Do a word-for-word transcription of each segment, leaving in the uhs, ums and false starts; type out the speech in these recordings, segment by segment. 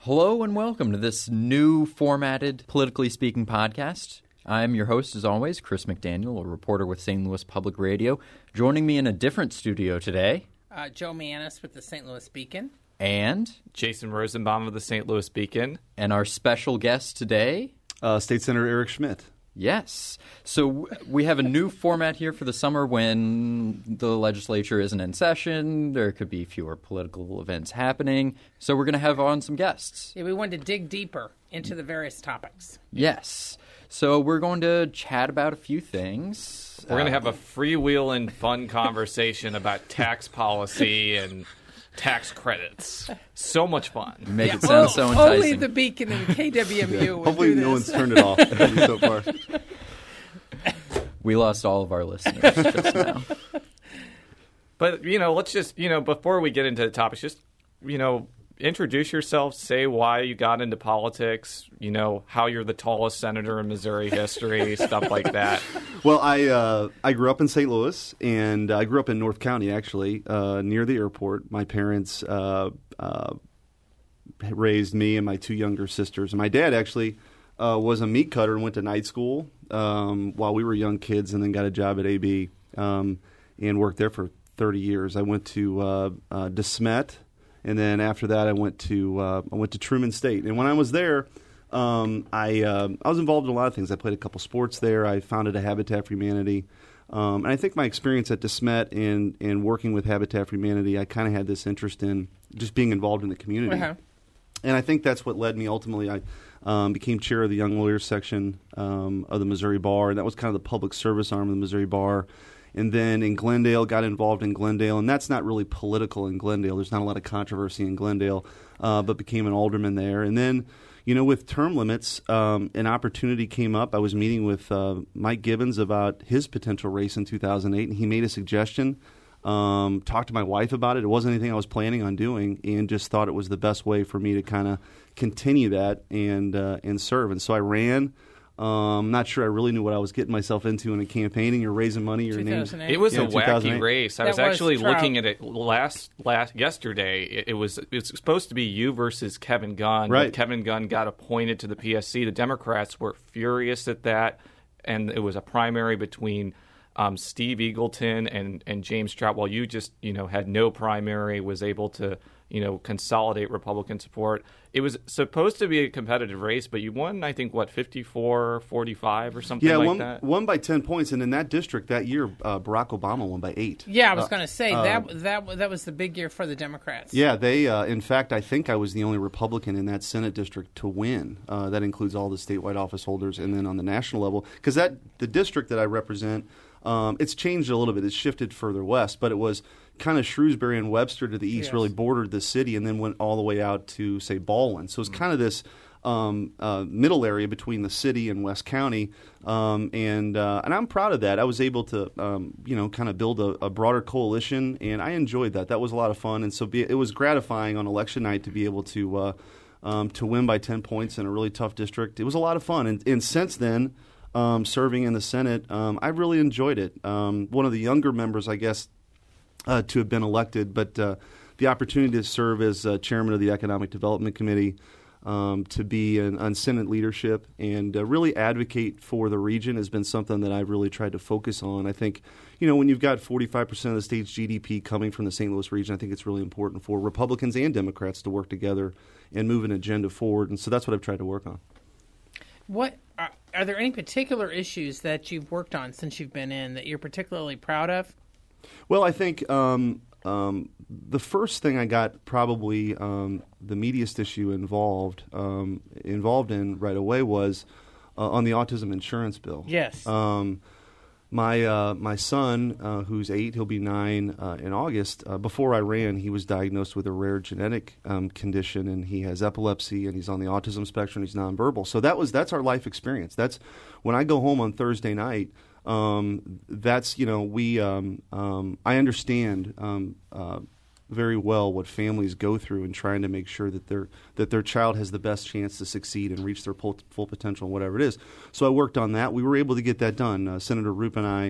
Hello and welcome to this new formatted Politically Speaking podcast. I'm your host, as always, Chris McDaniel, a reporter with Saint Louis Public Radio. Joining me in a different studio today, uh, Joe Mannis with the Saint Louis Beacon. And Jason Rosenbaum of the Saint Louis Beacon. And our special guest today, uh, State Senator Eric Schmitt. Yes. So we have a new format here for the summer when the legislature isn't in session. There could be fewer political events happening. So we're going to have on some guests. Yeah, we wanted to dig deeper into the various topics. Yes. So we're going to chat about a few things. We're uh, going to have a freewheeling, fun conversation about tax policy and tax credits. So much fun. You make yeah. it sound oh, so enticing. Only the Beacon and K W M U yeah. would Hopefully do no this. one's turned it off so far. We lost all of our listeners just now. But, you know, let's just, you know, before we get into the topics, just, you know, introduce yourself, say why you got into politics, you know, how you're the tallest senator in Missouri history, stuff like that. Well, I uh, I grew up in Saint Louis, and I grew up in North County, actually, uh, near the airport. My parents uh, uh, raised me and my two younger sisters. And my dad actually uh, was a meat cutter and went to night school um, while we were young kids, and then got a job at A B um, and worked there for thirty years. I went to uh, uh, DeSmet. And then after that, I went to uh, I went to Truman State. And when I was there, um, I uh, I was involved in a lot of things. I played a couple sports there. I founded a Habitat for Humanity. Um, and I think my experience at DeSmet and, and working with Habitat for Humanity, I kind of had this interest in just being involved in the community. Uh-huh. And I think that's what led me ultimately. I um, became chair of the Young Lawyers section um, of the Missouri Bar, and that was kind of the public service arm of the Missouri Bar. And then in Glendale, got involved in Glendale, and that's not really political in Glendale. There's not a lot of controversy in Glendale, uh, but became an alderman there. And then, you know, with term limits, um, an opportunity came up. I was meeting with uh, Mike Gibbons about his potential race in two thousand eight, and he made a suggestion, um, talked to my wife about it. It wasn't anything I was planning on doing, and just thought it was the best way for me to kind of continue that and uh, and serve. And so I ran. Um, not sure I really knew what I was getting myself into in a campaigning. You're raising money. Your name's It was yeah, a wacky race. I that was was actually Trout. looking at it last last yesterday. It, it was it was supposed to be you versus Kevin Gunn. Right. But Kevin Gunn got appointed to the P S C. The Democrats were furious at that, and it was a primary between um, Steve Eagleton and and James Trout. While you just you know had no primary, was able to you know consolidate Republican support. It was supposed to be a competitive race, but you won, I think, what, fifty-four forty-five or something yeah, like won, that? won by ten points. And in that district that year, uh, Barack Obama won by eight. Yeah, I was uh, going to say, uh, that that that was the big year for the Democrats. Yeah, they. Uh, in fact, I think I was the only Republican in that Senate district to win. Uh, that includes all the statewide office holders, and then on the national level, because that the district that I represent, um, it's changed a little bit. It's shifted further west, but it was kind of Shrewsbury and Webster to the east, yes. really bordered the city, and then went all the way out to, say, Baldwin. So it's kind of this um, uh, middle area between the city and West County, um, and uh, and I'm proud of that. I was able to, um, you know, kind of build a, a broader coalition, and I enjoyed that. That was a lot of fun, and so be, it was gratifying on election night to be able to uh, um, to win by ten points in a really tough district. It was a lot of fun, and, and since then, um, serving in the Senate, um, I really enjoyed it. Um, one of the younger members, I guess, Uh, to have been elected, but uh, the opportunity to serve as uh, chairman of the Economic Development Committee, um, to be in, on Senate leadership, and uh, really advocate for the region has been something that I've really tried to focus on. I think, you know, when you've got forty-five percent of the state's G D P coming from the Saint Louis region, I think it's really important for Republicans and Democrats to work together and move an agenda forward, and so that's what I've tried to work on. What are, are there any particular issues that you've worked on since you've been in that you're particularly proud of? Well, I think um, um, the first thing I got probably um, the meatiest issue involved um, involved in right away was uh, on the autism insurance bill. Yes. Um, my uh, my son, uh, who's eight, he'll be nine uh, in August. Uh, before I ran, he was diagnosed with a rare genetic um, condition, and he has epilepsy, and he's on the autism spectrum. He's nonverbal. So that was that's our life experience. That's when I go home on Thursday night. Um, that's, you know, we, um, um, I understand, um, uh, very well what families go through in trying to make sure that their, that their child has the best chance to succeed and reach their full, full potential, whatever it is. So I worked on that. We were able to get that done. Uh, Senator Roop and I,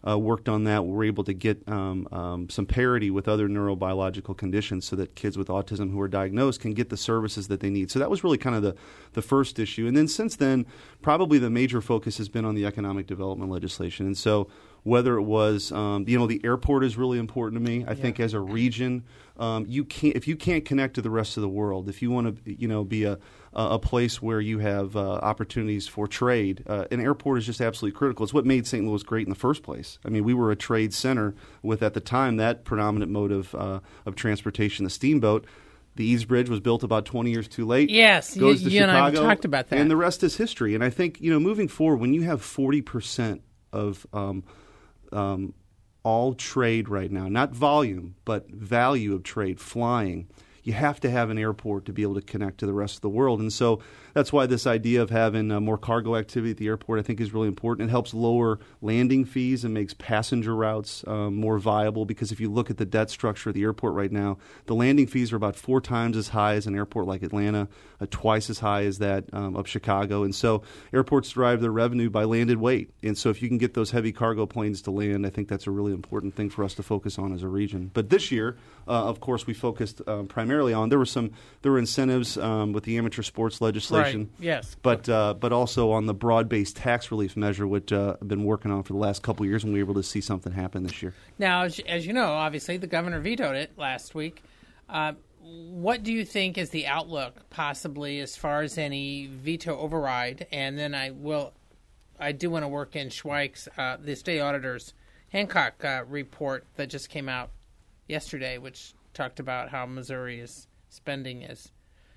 uh, worked on that. We were able to get um, um, some parity with other neurobiological conditions so that kids with autism who are diagnosed can get the services that they need. So that was really kind of the, the first issue. And then since then, probably the major focus has been on the economic development legislation. And so whether it was, um, you know, the airport is really important to me. I yeah. think as a region, um, you can't if you can't connect to the rest of the world, if you want to, you know, be a a place where you have uh, opportunities for trade, uh, an airport is just absolutely critical. It's what made Saint Louis great in the first place. I mean, we were a trade center with, at the time, that predominant mode of uh, of transportation, the steamboat. The East Bridge was built about twenty years too late. Yes, goes you, to you Chicago, and I have talked about that. And the rest is history. And I think, you know, moving forward, when you have forty percent of um, um, all trade right now, not volume, but value of trade, flying, you have to have an airport to be able to connect to the rest of the world. And so that's why this idea of having uh, more cargo activity at the airport I think is really important. It helps lower landing fees and makes passenger routes um, more viable, because if you look at the debt structure of the airport right now, the landing fees are about four times as high as an airport like Atlanta, uh, twice as high as that um, of Chicago. And so airports drive their revenue by landed weight. And so if you can get those heavy cargo planes to land, I think that's a really important thing for us to focus on as a region. But this year, uh, of course, we focused um, primarily on, there were some, there were incentives um, with the amateur sports legislation. Right. Yes, but uh, but also on the broad-based tax relief measure, which uh, I've been working on for the last couple of years, and we were able to see something happen this year. Now, as, as you know, obviously the governor vetoed it last week. Uh, what do you think is the outlook, possibly, as far as any veto override? And then I will, I do want to work in Schweik's, uh, the state auditor's Hancock uh, report that just came out yesterday, which talked about how Missouri's spending is.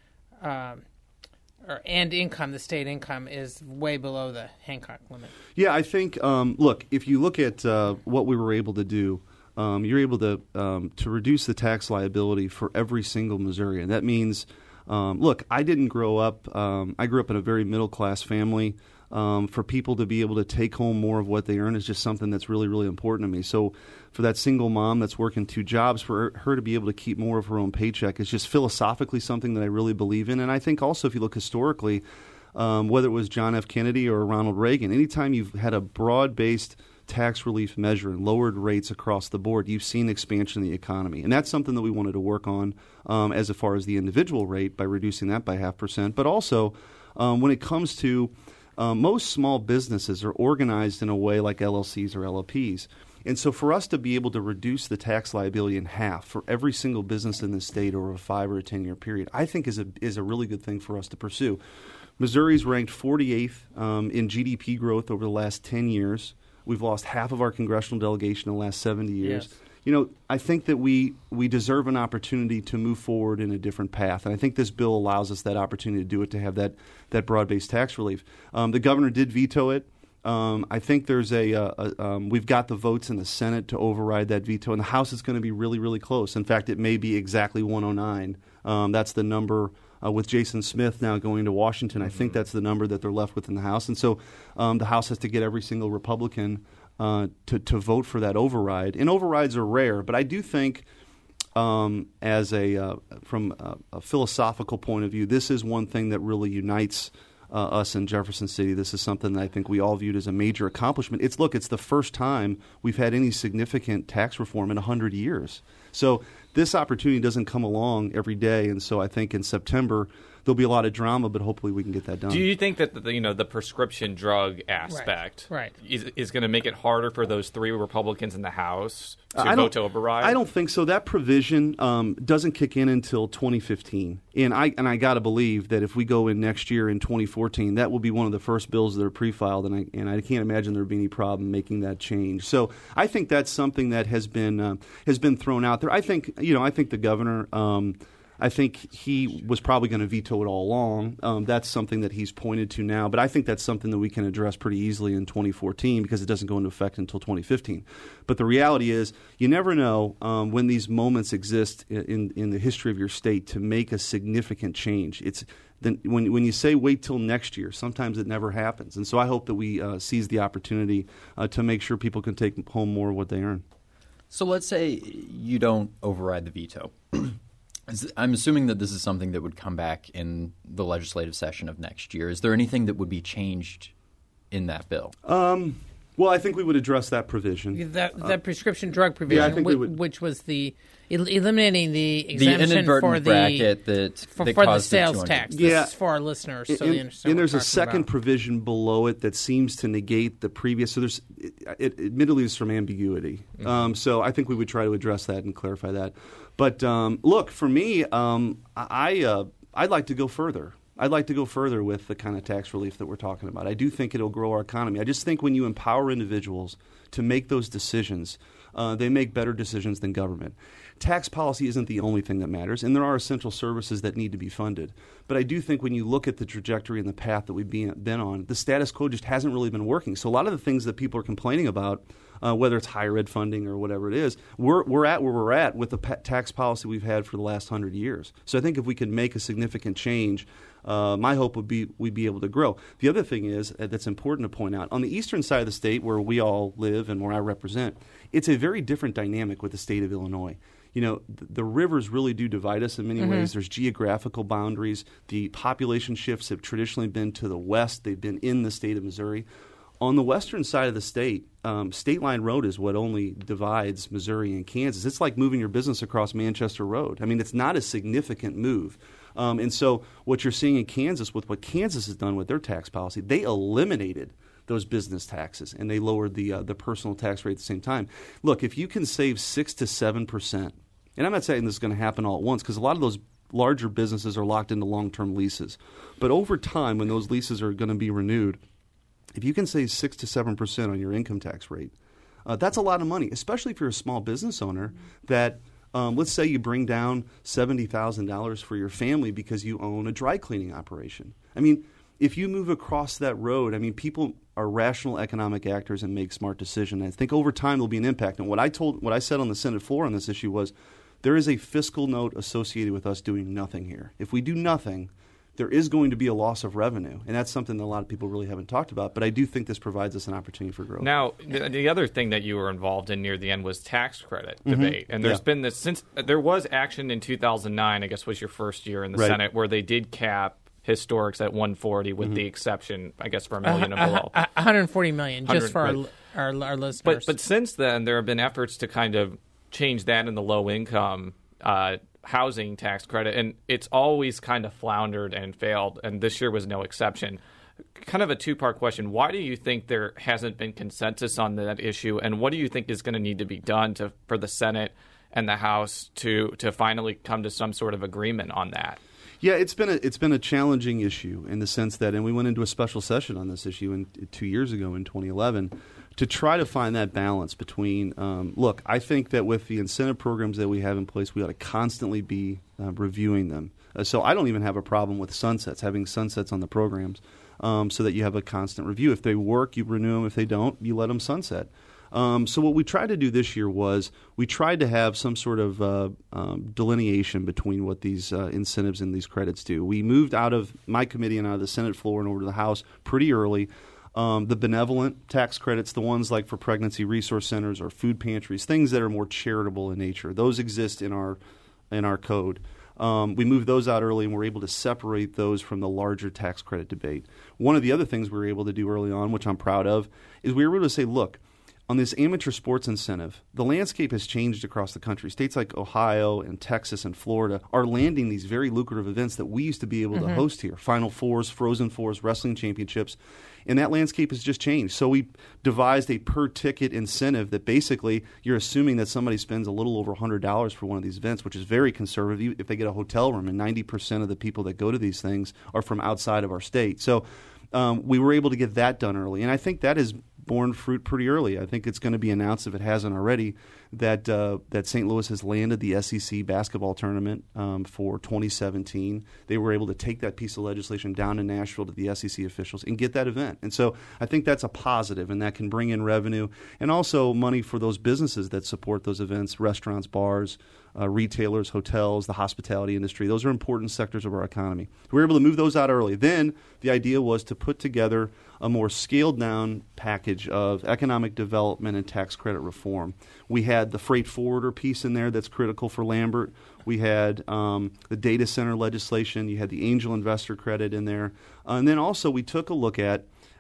Um, Or, and income, the state income is way below the Hancock limit. Yeah, I think, um, look, if you look at uh, what we were able to do, um, you're able to um, to reduce the tax liability for every single Missourian. That means, um, look, I didn't grow up, um, I grew up in a very middle-class family. Um, for people to be able to take home more of what they earn is just something that's really, really important to me. So for that single mom that's working two jobs, for her to be able to keep more of her own paycheck is just philosophically something that I really believe in. And I think also if you look historically, um, whether it was John F. Kennedy or Ronald Reagan, anytime you've had a broad-based tax relief measure and lowered rates across the board, you've seen expansion in the economy. And that's something that we wanted to work on um, as far as the individual rate by reducing that by half percent. But also um, when it comes to Uh, most small businesses are organized in a way like L L Cs or L L Ps. And so for us to be able to reduce the tax liability in half for every single business in the state over a five or a ten-year period, I think is a is a really good thing for us to pursue. Missouri's ranked forty-eighth um, in G D P growth over the last ten years. We've lost half of our congressional delegation in the last seventy years. Yes. You know, I think that we we deserve an opportunity to move forward in a different path, and I think this bill allows us that opportunity to do it, to have that that broad-based tax relief. Um, the governor did veto it. Um, I think there's a, uh, a um, we've got the votes in the Senate to override that veto, and the House is going to be really, really close. In fact, it may be exactly one oh nine. Um, that's the number. Uh, with Jason Smith now going to Washington, I think that's the number that they're left with in the House, and so um, the House has to get every single Republican Uh, to, to vote for that override. And overrides are rare, but I do think um, as a uh, from a, a philosophical point of view, this is one thing that really unites uh, us in Jefferson City. This is something that I think we all viewed as a major accomplishment. It's look, it's the first time we've had any significant tax reform in one hundred years. So this opportunity doesn't come along every day, and so I think in September there'll be a lot of drama, but hopefully we can get that done. Do you think that the, you know the prescription drug aspect right. Right. is is going to make it harder for those three Republicans in the House to I vote to override? I don't think so. That provision um, doesn't kick in until twenty fifteen, and I and I got to believe that if we go in next year in twenty fourteen, that will be one of the first bills that are pre-filed, and I and I can't imagine there would be any problem making that change. So I think that's something that has been uh, has been thrown out there. I think you know I think the governor. Um, I think he was probably going to veto it all along. Um, that's something that he's pointed to now. But I think that's something that we can address pretty easily in twenty fourteen because it doesn't go into effect until twenty fifteen. But the reality is you never know um, when these moments exist in, in the history of your state to make a significant change. It's then when, when you say wait till next year, sometimes it never happens. And so I hope that we uh, seize the opportunity uh, to make sure people can take home more of what they earn. So let's say you don't override the veto. I'm assuming that this is something that would come back in the legislative session of next year. Is there anything that would be changed in that bill? Um, Well, I think we would address that provision. That, that prescription drug provision, yeah, I think which, we would. which was the el- eliminating the The exemption inadvertent for the bracket that, for, that for the caused sales two hundred. tax. Yeah. This is for our listeners, so and, they understand. and what there's we're a second talking about. provision below it that seems to negate the previous. So there's, it, it, admittedly, there's some ambiguity. Mm-hmm. Um, so I think we would try to address that and clarify that. But um, look, for me, um, I uh, I'd like to go further. I'd like to go further with the kind of tax relief that we're talking about. I do think it'll grow our economy. I just think when you empower individuals to make those decisions, uh, they make better decisions than government. Tax policy isn't the only thing that matters, and there are essential services that need to be funded. But I do think when you look at the trajectory and the path that we've been on, the status quo just hasn't really been working. So a lot of the things that people are complaining about, uh, whether it's higher ed funding or whatever it is, we're, we're at where we're at with the pa- tax policy we've had for the last hundred years. So I think if we could make a significant change, Uh, my hope would be we'd be able to grow. The other thing is uh, that's important to point out, on the eastern side of the state where we all live and where I represent, it's a very different dynamic with the state of Illinois. You know, th- the rivers really do divide us in many mm-hmm. ways. There's geographical boundaries. The population shifts have traditionally been to the west. They've been in the state of Missouri. On the western side of the state, um, State Line Road is what only divides Missouri and Kansas. It's like moving your business across Manchester Road. I mean, it's not a significant move. Um, and so what you're seeing in Kansas with what Kansas has done with their tax policy, they eliminated those business taxes and they lowered the uh, the personal tax rate at the same time. Look, if you can save six to seven percent, and I'm not saying this is going to happen all at once because a lot of those larger businesses are locked into long-term leases. But over time, when those leases are going to be renewed, if you can save six to seven percent on your income tax rate, uh, that's a lot of money, especially if you're a small business owner that – Um, let's say you bring down seventy thousand dollars for your family because you own a dry cleaning operation. I mean, if you move across that road, I mean, people are rational economic actors and make smart decisions. I think over time there'll be an impact. And what I told, what I said on the Senate floor on this issue was there is a fiscal note associated with us doing nothing here. If we do nothing, there is going to be a loss of revenue, and that's something that a lot of people really haven't talked about. But I do think this provides us an opportunity for growth. Now, the, the other thing that you were involved in near the end was tax credit mm-hmm. debate, and there's yeah. been this since there was action in two thousand nine. I guess was your first year in the right. Senate where they did cap historics at one forty, with mm-hmm. the exception, I guess, for a million uh, and below. Uh, one hundred forty million, just for right. our, our our listeners. But but since then, there have been efforts to kind of change that in the low income Uh, housing tax credit, and it's always kind of floundered and failed, and this year was no exception. Kind of a two-part question. Why do you think there hasn't been consensus on that issue, and what do you think is going to need to be done to for the Senate and the House to to finally come to some sort of agreement on that? Yeah, it's been a it's been a challenging issue in the sense that, and we went into a special session on this issue in, two years ago in twenty eleven to try to find that balance between. Um, look, I think that with the incentive programs that we have in place, we ought to constantly be uh, reviewing them. Uh, so I don't even have a problem with sunsets, having sunsets on the programs, um, so that you have a constant review. If they work, you renew them. If they don't, you let them sunset. Um, so what we tried to do this year was we tried to have some sort of uh, um, delineation between what these uh, incentives and these credits do. We moved out of my committee and out of the Senate floor and over to the House pretty early. Um, the benevolent tax credits, the ones like for pregnancy resource centers or food pantries, things that are more charitable in nature, those exist in our in our code. Um, we moved those out early, and we're able to separate those from the larger tax credit debate. One of the other things we were able to do early on, which I'm proud of, is we were able to say, look, on this amateur sports incentive, the landscape has changed across the country. States like Ohio and Texas and Florida are landing these very lucrative events that we used to be able mm-hmm. to host here. Final Fours, Frozen Fours, wrestling championships. And that landscape has just changed. So we devised a per-ticket incentive that basically you're assuming that somebody spends a little over one hundred dollars for one of these events, which is very conservative if they get a hotel room. And ninety percent of the people that go to these things are from outside of our state. So um, we were able to get that done early. And I think that is borne fruit pretty early. I think it's going to be announced, if it hasn't already, that uh, that Saint Louis has landed the S E C basketball tournament um, for twenty seventeen. They were able to take that piece of legislation down to Nashville to the S E C officials and get that event. And so I think that's a positive, and that can bring in revenue and also money for those businesses that support those events, restaurants, bars, uh, retailers, hotels, the hospitality industry. Those are important sectors of our economy. We were able to move those out early. Then the idea was to put together a more scaled-down package of economic development and tax credit reform. We had the freight forwarder piece in there that's critical for Lambert. We had um, the data center legislation. You had the angel investor credit in there. Uh, and then also we took a look at,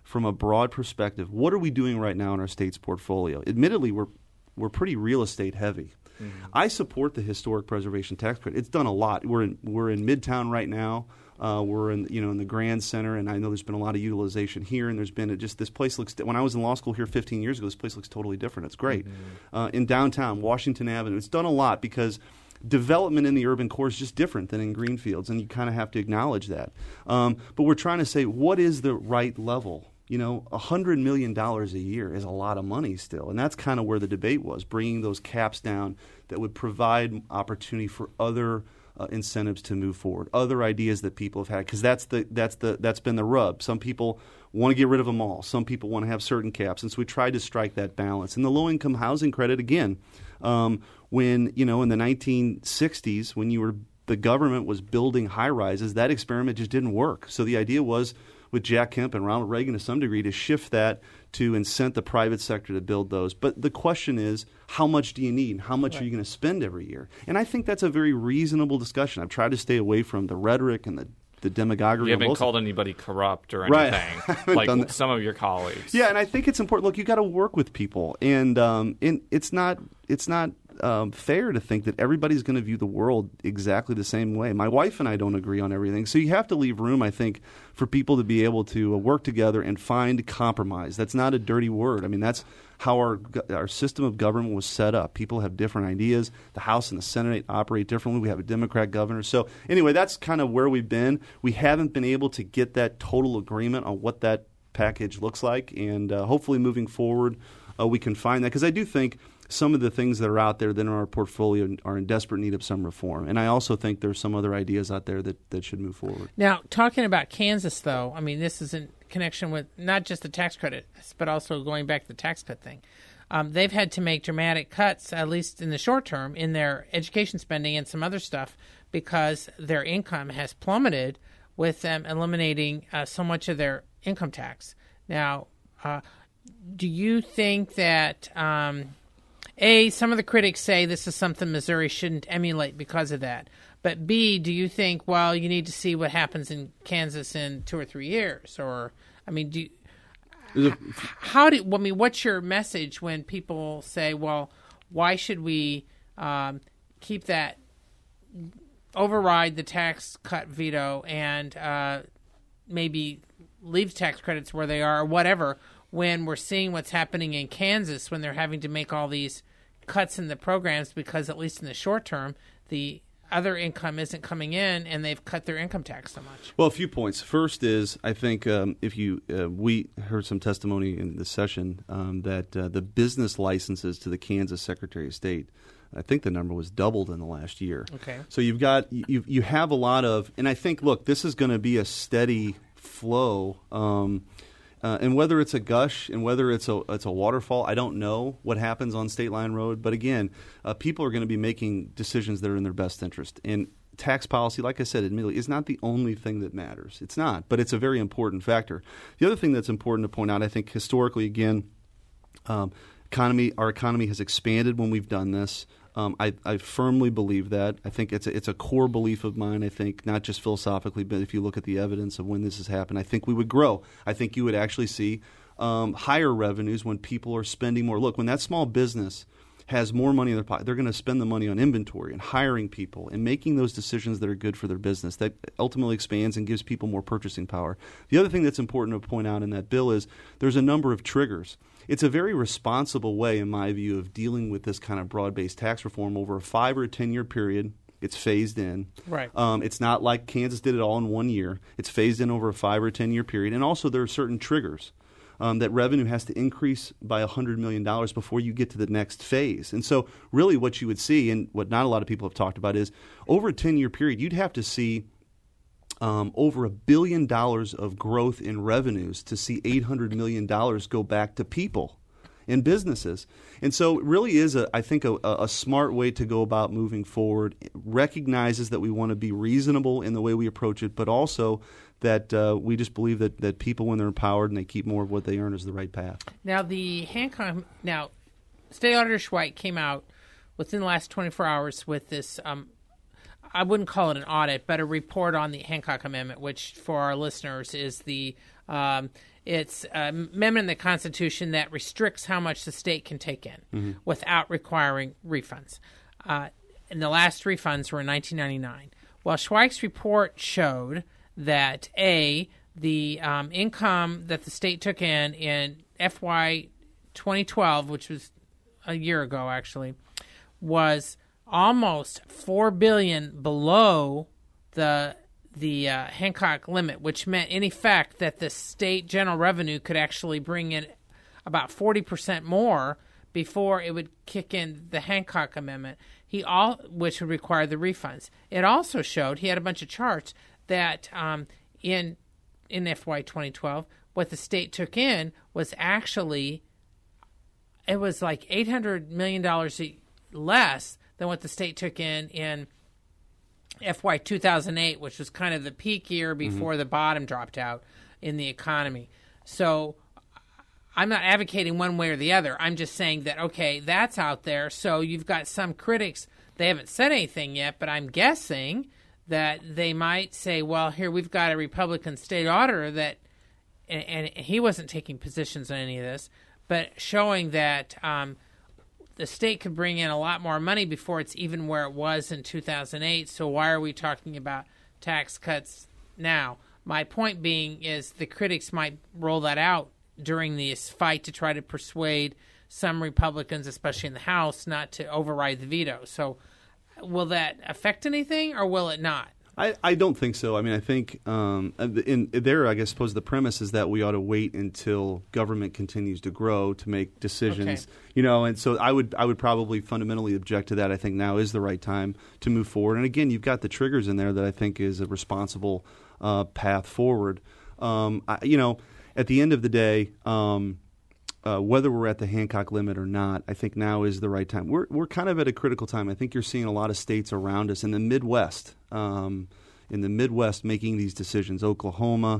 from a broad perspective, what are we doing right now in our state's portfolio? Admittedly, we're we're pretty real estate heavy. Mm-hmm. I support the historic preservation tax credit. It's done a lot. We're in we're in Midtown right now. Uh, we're in you know in the Grand Center, and I know there's been a lot of utilization here. And there's been a, just this place looks. When I was in law school here fifteen years ago, this place looks totally different. It's great. Mm-hmm. Uh, in downtown Washington Avenue, it's done a lot because development in the urban core is just different than in greenfields, and you kind of have to acknowledge that. Um, but we're trying to say, what is the right level? You know, one hundred million dollars a year is a lot of money still, and that's kind of where the debate was, bringing those caps down that would provide opportunity for other uh, incentives to move forward, other ideas that people have had, because that's the that's the that's been the rub. Some people want to get rid of them all. Some people want to have certain caps, and so we tried to strike that balance. And the low-income housing credit, again, um, when you know in the nineteen sixties, when you were the government was building high-rises, that experiment just didn't work. So the idea was, with Jack Kemp and Ronald Reagan to some degree, to shift that to incent the private sector to build those. But the question is, how much do you need? How much right. are you going to spend every year? And I think that's a very reasonable discussion. I've tried to stay away from the rhetoric and the the demagoguery. You haven't called anybody corrupt or anything, right. like some of your colleagues. Yeah, and I think it's important. Look, you got to work with people, and um, and it's not it's not um, fair to think that everybody's going to view the world exactly the same way. My wife and I don't agree on everything, so you have to leave room, I think, for people to be able to uh, work together and find compromise. That's not a dirty word. I mean, that's how our our system of government was set up. People have different ideas. The House and the Senate operate differently. We have a Democrat governor. So anyway, that's kind of where we've been. We haven't been able to get that total agreement on what that package looks like, and uh, hopefully moving forward uh, we can find that, because I do think some of the things that are out there that are in our portfolio are in desperate need of some reform. And I also think there's some other ideas out there that, that should move forward. Now, talking about Kansas, though, I mean, this is in connection with not just the tax credit, but also going back to the tax cut thing. Um, they've had to make dramatic cuts, at least in the short term, in their education spending and some other stuff because their income has plummeted with them eliminating uh, so much of their income tax. Now, uh, do you think that... Um, A, some of the critics say this is something Missouri shouldn't emulate because of that. But B, do you think, well, you need to see what happens in Kansas in two or three years? Or, I mean, do you, how do, I mean, what's your message when people say, well, why should we um, keep that, override the tax cut veto and uh, maybe leave tax credits where they are or whatever, when we're seeing what's happening in Kansas when they're having to make all these cuts in the programs because, at least in the short term, the other income isn't coming in and they've cut their income tax so much? Well, a few points. First is, I think um, if you uh, we heard some testimony in this session um, that uh, the business licenses to the Kansas Secretary of State, I think the number was doubled in the last year. Okay. So you've got you you have a lot of, and I think, look, this is going to be a steady flow. Um, Uh, and whether it's a gush and whether it's a it's a waterfall, I don't know what happens on State Line Road. But again, uh, people are going to be making decisions that are in their best interest. And tax policy, like I said, admittedly, is not the only thing that matters. It's not, but it's a very important factor. The other thing that's important to point out, I think historically, again, um, economy our economy has expanded when we've done this. Um, I, I firmly believe that. I think it's a, it's a core belief of mine, I think, not just philosophically, but if you look at the evidence of when this has happened, I think we would grow. I think you would actually see um, higher revenues when people are spending more. Look, when that small business has more money in their pocket, they're going to spend the money on inventory and hiring people and making those decisions that are good for their business. That ultimately expands and gives people more purchasing power. The other thing that's important to point out in that bill is there's a number of triggers. It's a very responsible way, in my view, of dealing with this kind of broad-based tax reform over a five or a ten-year period. It's phased in. Right. Um, it's not like Kansas did it all in one year. It's phased in over a five or ten-year period. And also there are certain triggers um, that revenue has to increase by one hundred million dollars before you get to the next phase. And so really what you would see, and what not a lot of people have talked about, is over a ten-year period, you'd have to see Um, over a billion dollars of growth in revenues to see eight hundred million dollars go back to people and businesses. And so it really is, a, I think, a, a smart way to go about moving forward. It recognizes that we want to be reasonable in the way we approach it, but also that uh, we just believe that, that people, when they're empowered and they keep more of what they earn, is the right path. Now, the Hancock, now, State Auditor Schweik came out within the last twenty-four hours with this um, I wouldn't call it an audit, but a report on the Hancock Amendment, which for our listeners is the um, it's an amendment in the Constitution that restricts how much the state can take in mm-hmm. without requiring refunds. Uh, and the last refunds were in nineteen ninety-nine. Well, Schweik's report showed that, A, the um, income that the state took in in F Y twenty twelve, which was a year ago actually, was almost four billion dollars below the the uh, Hancock limit, which meant in effect that the state general revenue could actually bring in about forty percent more before it would kick in the Hancock Amendment, he all which would require the refunds. It also showed, he had a bunch of charts, that um, in in F Y twenty twelve, what the state took in was actually, it was like eight hundred million dollars less than what the state took in in F Y two thousand eight, which was kind of the peak year before mm-hmm. the bottom dropped out in the economy. So I'm not advocating one way or the other. I'm just saying that, okay, that's out there. So you've got some critics, they haven't said anything yet, but I'm guessing that they might say, well, here we've got a Republican state auditor that, and, and he wasn't taking positions on any of this, but showing that um, the state could bring in a lot more money before it's even where it was in two thousand eight. So why are we talking about tax cuts now? My point being is the critics might roll that out during this fight to try to persuade some Republicans, especially in the House, not to override the veto. So will that affect anything or will it not? I, I don't think so. I mean, I think um, in there, I guess, suppose the premise is that we ought to wait until government continues to grow to make decisions. Okay. You know, and so I would I would probably fundamentally object to that. I think now is the right time to move forward. And again, you've got the triggers in there that I think is a responsible uh, path forward. Um, I, you know, at the end of the day, um, uh, whether we're at the Hancock limit or not, I think now is the right time. We're we're kind of at a critical time. I think you're seeing a lot of states around us in the Midwest. Um, in the Midwest making these decisions, Oklahoma,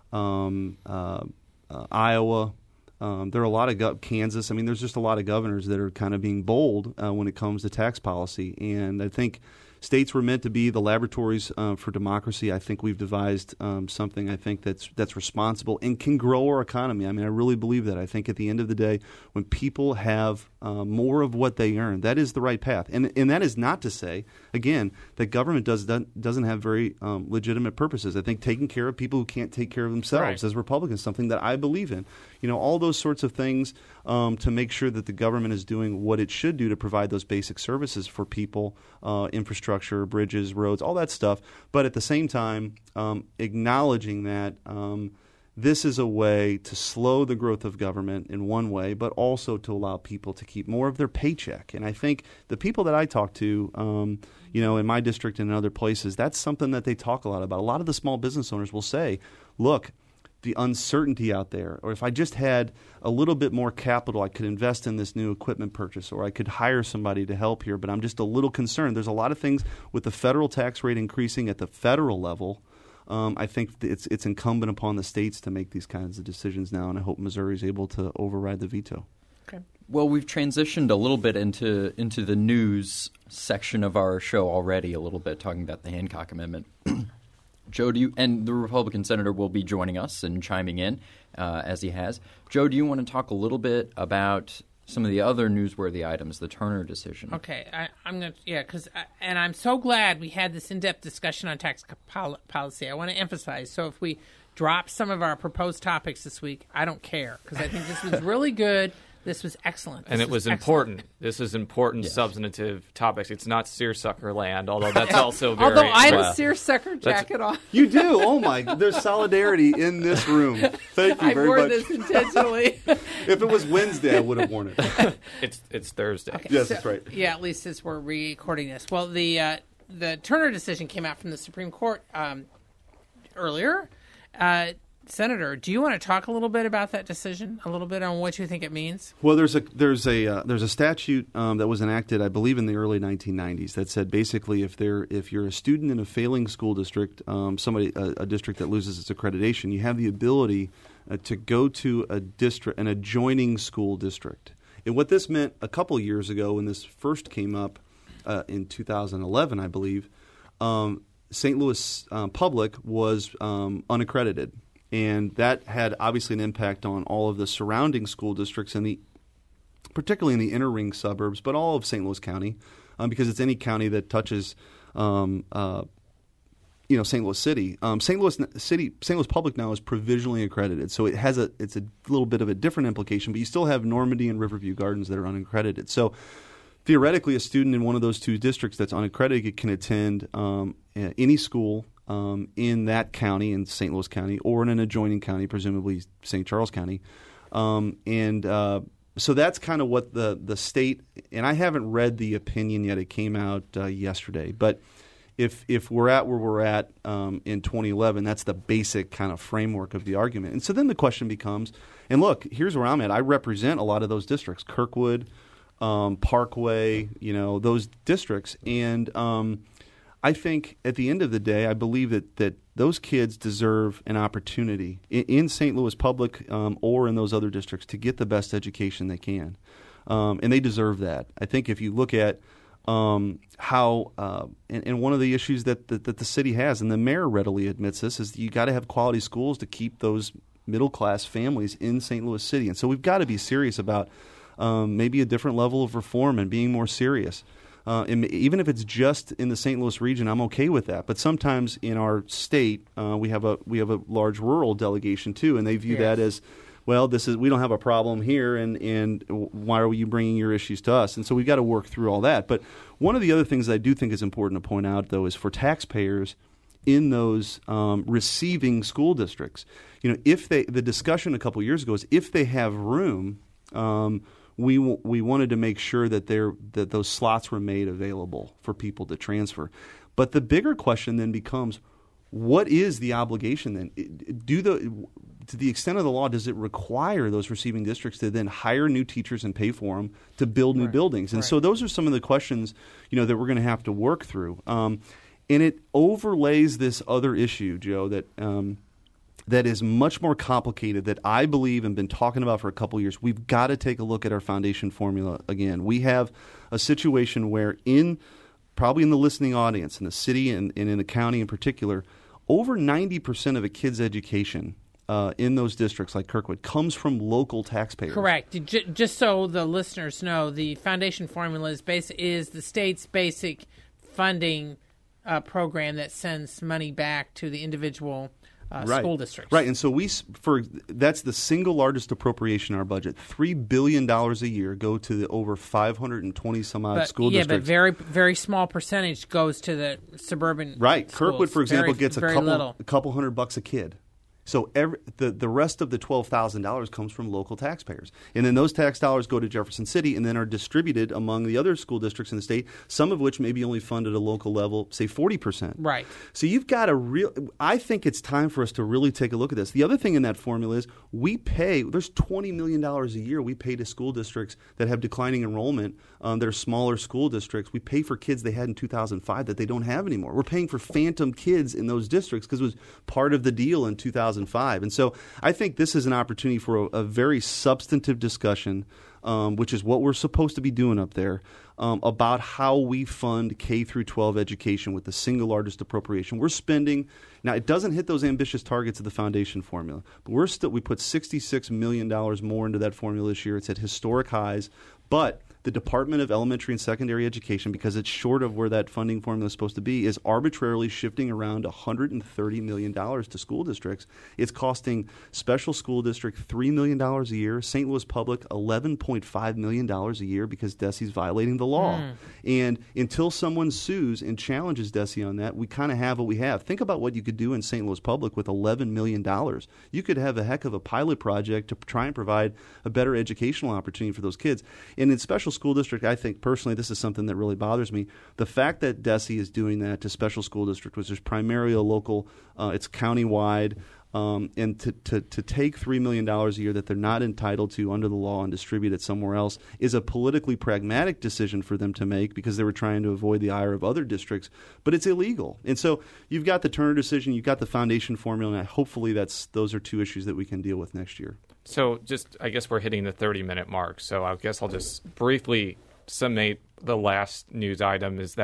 um, uh, uh, Iowa. Um, there are a lot of go- Kansas. I mean, there's just a lot of governors that are kind of being bold uh, when it comes to tax policy. And I think states were meant to be the laboratories uh, for democracy. I think we've devised um, something I think that's that's responsible and can grow our economy. I mean, I really believe that. I think at the end of the day, when people have uh, more of what they earn, that is the right path. And and that is not to say, again, that government does doesn't have very um, legitimate purposes. I think taking care of people who can't take care of themselves, right, as Republicans, something that I believe in. You know, all those sorts of things um, to make sure that the government is doing what it should do to provide those basic services for people, uh, infrastructure, bridges, roads, all that stuff. But at the same time, um, acknowledging that um, this is a way to slow the growth of government in one way, but also to allow people to keep more of their paycheck. And I think the people that I talk to, um, you know, in my district and in other places, that's something that they talk a lot about. A lot of the small business owners will say, look, the uncertainty out there, or if I just had a little bit more capital, I could invest in this new equipment purchase, or I could hire somebody to help here, but I'm just a little concerned. There's a lot of things with the federal tax rate increasing at the federal level. Um, I think it's it's incumbent upon the states to make these kinds of decisions now, and I hope Missouri is able to override the veto. Okay. Well, we've transitioned a little bit into into the news section of our show already, a little bit, talking about the Hancock Amendment. Joe, do you, and the Republican senator will be joining us and chiming in uh, as he has. Joe, do you want to talk a little bit about some of the other newsworthy items, the Turner decision? Okay, I, I'm going to, yeah, because, and I'm so glad we had this in-depth discussion on tax pol- policy. I want to emphasize, so if we drop some of our proposed topics this week, I don't care, because I think this was really good. This was excellent. This and it was, was important. This is important, yes, substantive topics. It's not seersucker land, although that's also very... Although I have well, a seersucker jacket on. You do? Oh, my. There's solidarity in this room. Thank you I very much. I wore much. this intentionally. If it was Wednesday, I would have worn it. It's it's Thursday. Okay, yes, so, that's right. Yeah, at least as we're recording this. Well, the, uh, the Turner decision came out from the Supreme Court um, earlier. Uh Senator, do you want to talk a little bit about that decision, a little bit on what you think it means? Well, there's a there's a uh, there's a statute um, that was enacted, I believe, in the early nineteen nineties that said basically if there if you're a student in a failing school district, um, somebody a, a district that loses its accreditation, you have the ability uh, to go to a district an adjoining school district. And what this meant a couple of years ago when this first came up uh, in two thousand eleven, I believe. um, Saint Louis um, Public was um, unaccredited. And that had obviously an impact on all of the surrounding school districts, in the, particularly in the inner ring suburbs, but all of Saint Louis County, um, because it's any county that touches um, uh, you know, Saint Louis City. Um, Saint Louis City, Saint Louis Public now is provisionally accredited, so it has a it's a little bit of a different implication. But you still have Normandy and Riverview Gardens that are unaccredited. So theoretically, a student in one of those two districts that's unaccredited can attend um, any school um, in that county, in Saint Louis County, or in an adjoining county, presumably Saint Charles County, um, and uh, so that's kind of what the the state. And I haven't read the opinion yet; it came out uh, yesterday, but. If if we're at where we're at um, in twenty eleven, that's the basic kind of framework of the argument. And so then the question becomes, and look, here's where I'm at. I represent a lot of those districts, Kirkwood, um, Parkway, you know, those districts. And um, I think at the end of the day, I believe that, that those kids deserve an opportunity in, in Saint Louis Public um, or in those other districts to get the best education they can. Um, and they deserve that. I think if you look at Um, how uh, and, and one of the issues that, that that the city has, and the mayor readily admits this, is that you got to have quality schools to keep those middle class families in Saint Louis City, and so we've got to be serious about um, maybe a different level of reform and being more serious. Uh, and even if it's just in the Saint Louis region, I'm okay with that. But sometimes in our state, uh, we have a we have a large rural delegation too, and they view Yes. that as, well, this is we don't have a problem here, and, and why are you bringing your issues to us? And so we've got to work through all that. But one of the other things that I do think is important to point out, though, is for taxpayers in those um, receiving school districts. You know, if they the discussion a couple of years ago is if they have room, um, we w- we wanted to make sure that they're that those slots were made available for people to transfer. But the bigger question then becomes, what is the obligation then? Do the to the extent of the law, does it require those receiving districts to then hire new teachers and pay for them to build new right. buildings? And right. so those are some of the questions, you know, that we're going to have to work through. Um, and it overlays this other issue, Joe, that um, that is much more complicated, that I believe and been talking about for a couple of years. We've got to take a look at our foundation formula again. We have a situation where in probably in the listening audience, in the city and, and in the county in particular, over ninety percent of a kid's education uh, in those districts like Kirkwood comes from local taxpayers. Correct. J- just so the listeners know, the foundation formula is, basic, is the state's basic funding uh, program that sends money back to the individual uh, right. school districts. Right, and so we for that's the single largest appropriation in our budget. Three billion dollars a year go to the over five hundred and twenty some odd but, school yeah, districts. but very very small percentage goes to the suburban. Right, schools. Kirkwood, for example, very, gets a very couple little. a couple hundred bucks a kid. So every, the the rest of the twelve thousand dollars comes from local taxpayers, and then those tax dollars go to Jefferson City and then are distributed among the other school districts in the state. Some of which may be only funded at a local level, say forty percent. Right. So you've got a real. I think it's time for us to really take a look at this. The other thing in that formula is we pay. There's twenty million dollars a year we pay to school districts that have declining enrollment. Um, that are smaller school districts. We pay for kids they had in two thousand five that they don't have anymore. We're paying for phantom kids in those districts because it was part of the deal in two thousand five. And so I think this is an opportunity for a, a very substantive discussion, um, which is what we're supposed to be doing up there, um, about how we fund K through twelve education with the single largest appropriation. We're spending now. It doesn't hit those ambitious targets of the foundation formula, but we're still we put sixty-six million dollars more into that formula this year. It's at historic highs, but the Department of Elementary and Secondary Education, because it's short of where that funding formula is supposed to be, is arbitrarily shifting around one hundred thirty million dollars to school districts. It's costing Special School District three million dollars a year, Saint Louis Public eleven point five million dollars a year because DESE's violating the law. Mm. And until someone sues and challenges DESE on that, we kind of have what we have. Think about what you could do in Saint Louis Public with eleven million dollars. You could have a heck of a pilot project to try and provide a better educational opportunity for those kids. And in Special School District, I think personally this is something that really bothers me. The fact that DESE is doing that to Special School District, which is primarily a local, uh, it's countywide, um, and to, to, to take three million dollars a year that they're not entitled to under the law and distribute it somewhere else is a politically pragmatic decision for them to make because they were trying to avoid the ire of other districts, but it's illegal. And so you've got the Turner decision, you've got the foundation formula, and hopefully that's those are two issues that we can deal with next year. So just, I guess we're hitting the thirty-minute mark, so I guess I'll just briefly summate the last news item is that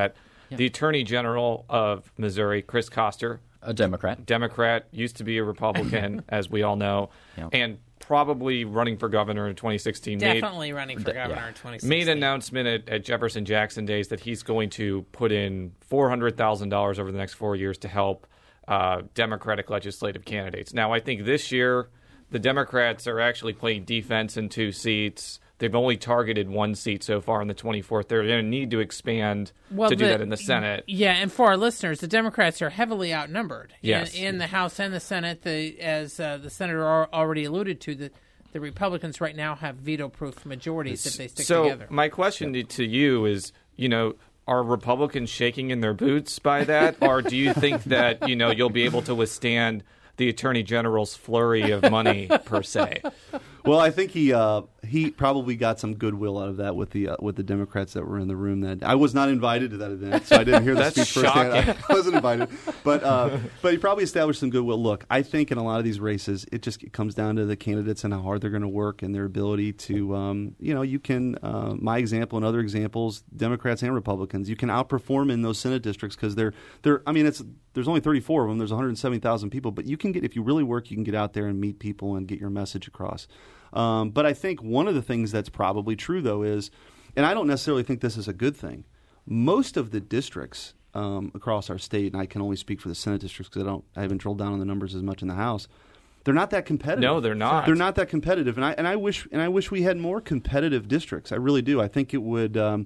The Attorney General of Missouri, Chris Koster, A Democrat. Democrat, used to be a Republican, as we all know, Yeah. and probably running for governor in twenty sixteen. Definitely running for De- governor yeah. in twenty sixteen. Made an announcement at, at Jefferson Jackson Days that he's going to put in four hundred thousand dollars over the next four years to help uh, Democratic legislative candidates. Now, I think this year the Democrats are actually playing defense in two seats. They've only targeted one seat so far in the twenty-fourth. They're going to need to expand Well, to do the- that in the Senate. Yeah, and for our listeners, the Democrats are heavily outnumbered. Yes. In, in the House and the Senate, the, as uh, the senator al- already alluded to, the, the Republicans right now have veto-proof majorities if they stick so together. my question to, to you is, you know, are Republicans shaking in their boots by that, or do you think that, you know, you'll be able to withstand the Attorney General's flurry of money per se? Well, I think he uh, he probably got some goodwill out of that with the uh, with the Democrats that were in the room. That I was not invited to that event, so I didn't hear the That's speech firsthand. shocking. I wasn't invited, but uh, but he probably established some goodwill. Look, I think in a lot of these races, it just it comes down to the candidates and how hard they're going to work and their ability to, um, you know, you can. Uh, my example and other examples, Democrats and Republicans, you can outperform in those Senate districts because they're they're. I mean, it's there's only thirty-four of them. There's one hundred seventy thousand people, but you can get if you really work, you can get out there and meet people and get your message across. Um, but I think one of the things that's probably true, though, is, and I don't necessarily think this is a good thing, most of the districts um, across our state, and I can only speak for the Senate districts because I don't, I haven't drilled down on the numbers as much in the House. They're not that competitive. No, they're not. They're not that competitive, and I and I wish and I wish we had more competitive districts. I really do. I think it would. Um,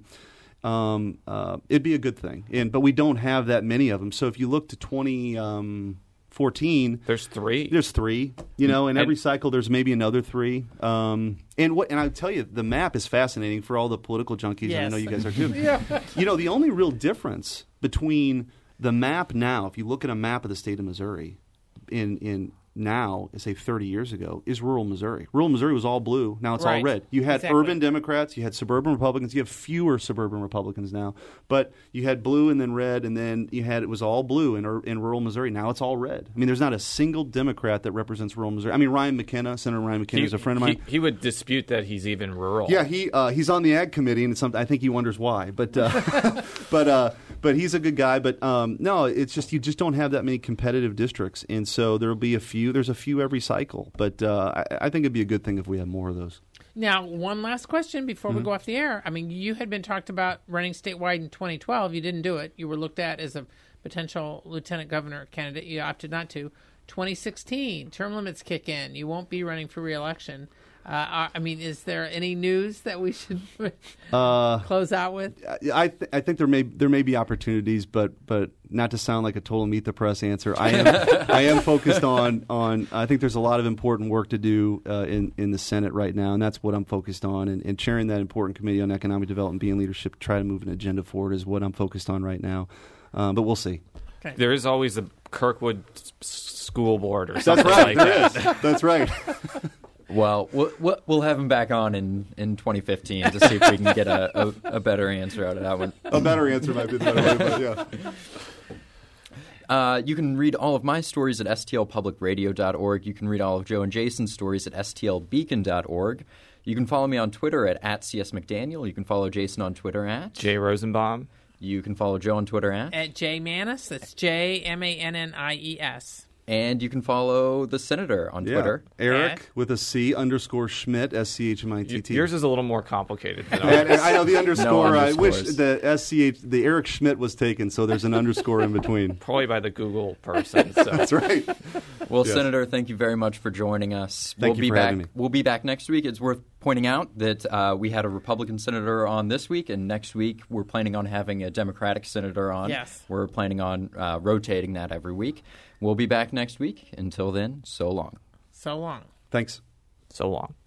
um, uh, it'd be a good thing, and but we don't have that many of them. So if you look to twenty. Um, fourteen. There's three. There's three. You know, in And- every cycle, there's maybe another three. Um, and what? And I tell you, the map is fascinating for all the political junkies. And I Yes. know you guys are too. You know, the only real difference between the map now, if you look at a map of the state of Missouri, in in now, say thirty years ago, is rural Missouri. Rural Missouri was all blue. Now it's all Right. red. You had Exactly. urban Democrats. You had suburban Republicans. You have fewer suburban Republicans now. But you had blue and then red, and then you had it was all blue in, ur- in rural Missouri. Now it's all red. I mean, there's not a single Democrat that represents rural Missouri. I mean, Ryan McKenna, Senator Ryan McKenna, is a friend of mine. He, he would dispute that he's even rural. Yeah, he uh, he's on the ag committee, and it's something I think he wonders why. But uh, but uh, but he's a good guy. But um, no, it's just you just don't have that many competitive districts, and so there'll be a few. There's a few every cycle, but uh, I, I think it'd be a good thing if we had more of those. Now, one last question before Mm-hmm. we go off the air. I mean, you had been talked about running statewide in twenty twelve. You didn't do it. You were looked at as a potential lieutenant governor candidate. You opted not to. twenty sixteen, term limits kick in. You won't be running for re-election. Uh, I mean, is there any news that we should Uh, close out with? I th- I think there may there may be opportunities, but but not to sound like a total meet the press answer. I am I am focused on on. I think there's a lot of important work to do uh, in in the Senate right now, and that's what I'm focused on. And, and chairing that important committee on economic development, being leadership, try to move an agenda forward is what I'm focused on right now. Um, but we'll see. Okay. There is always a Kirkwood s- school board or something That's right. like There that. is. That's right. Well, we'll we'll have him back on in, in twenty fifteen to see if we can get a, a, a better answer out of that one. A better answer might be the better way, but yeah. Uh, you can read all of my stories at S T L public radio dot org. You can read all of Joe and Jason's stories at S T L beacon dot org. You can follow me on Twitter at, at C S McDaniel. You can follow Jason on Twitter at. Jay Rosenbaum. You can follow Joe on Twitter at. At J Mannis, that's J M A N N I E S. And you can follow the Senator on Yeah. Twitter. Eric At? with a C underscore Schmidt, S C H M I T T. Yours is a little more complicated than And, ours. and I know the underscore. I wish underscores. the S C H, the Eric Schmidt was taken, so there's an underscore in between. Probably by the Google person. So. That's right. Well, Yes. Senator, thank you very much for joining us. Thank we'll you be for back. having me. We'll be back next week. It's worth pointing out that uh, we had a Republican senator on this week, and next week we're planning on having a Democratic senator on. Yes. We're planning on uh, rotating that every week. We'll be back next week. Until then, so long. So long. Thanks. So long.